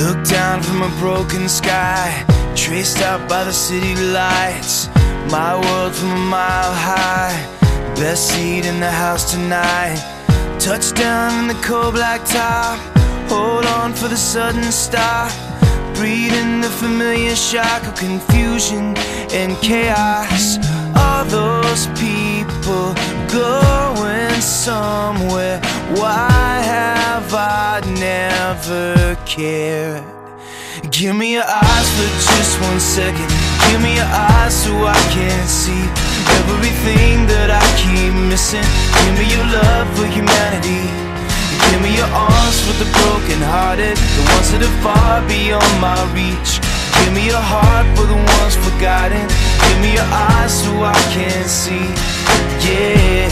Look down from a broken sky, traced out by the city lights. My world from a mile high, best seat in the house tonight. Touchdown in the cold black top, hold on for the sudden stop. Breathing the familiar shock of confusion and chaos. All those people going somewhere. Why have I never cared? Give me your eyes for just 1 second. Give me your eyes so I can see everything that I keep missing. Give me your love for humanity. Give me your arms for the broken hearted, the ones that are far beyond my reach. Give me your heart for the ones forgotten. Give me your eyes so I can see. Yeah,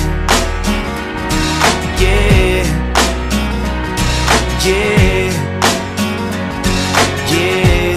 yeah, yeah, yeah.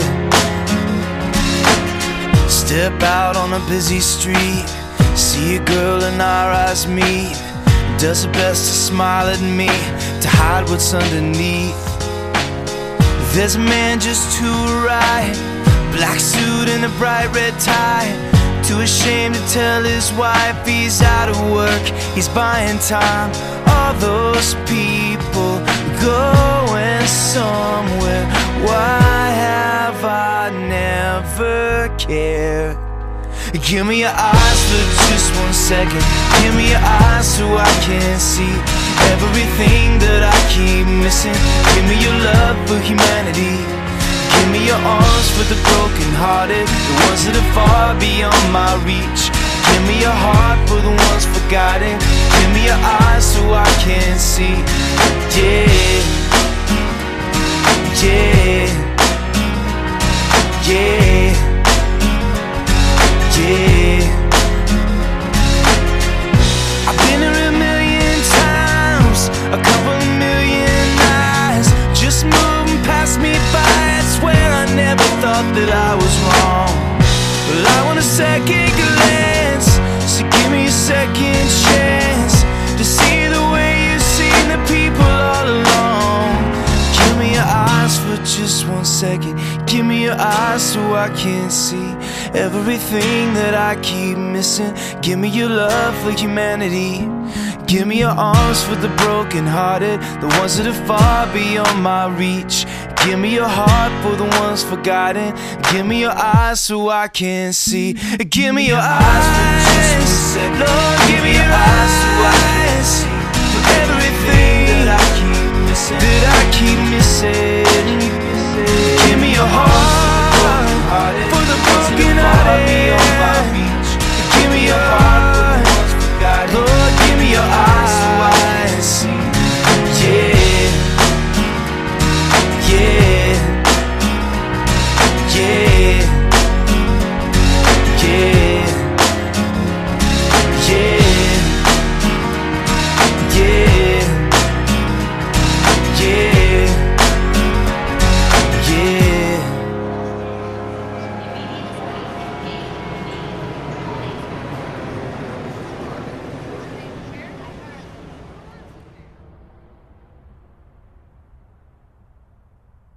Step out on a busy street, see a girl and our eyes meet. Does her best to smile at me, to hide what's underneath. There's a man just to her right, black suit and a bright red tie. Too ashamed to tell his wife he's out of work, he's buying time. All those people going somewhere. Why have I never cared? Give me your eyes for just 1 second. Give me your eyes so I can see everything that I keep missing. Give me your love for humanity. Give me your arms for the broken hearted, the ones that are far beyond my reach. Give me your heart for the ones forgotten. Give me your eyes so I can see. Yeah, yeah, yeah, yeah. I've been here a million times, a couple of million eyes just moving past me by. I swear I never thought that I was wrong. Well, I want a second glance, so give me a second chance to see the way you've seen the people all along. Give me your eyes for just 1 second. Give me your eyes so I can see everything that I keep missing. Give me your love for humanity. Give me your arms for the broken hearted, the ones that are far beyond my reach. Give me your heart for the ones forgotten. Give me your eyes so I can see. Give me your eyes for just 1 second. Lord, give me your eyes so I can see.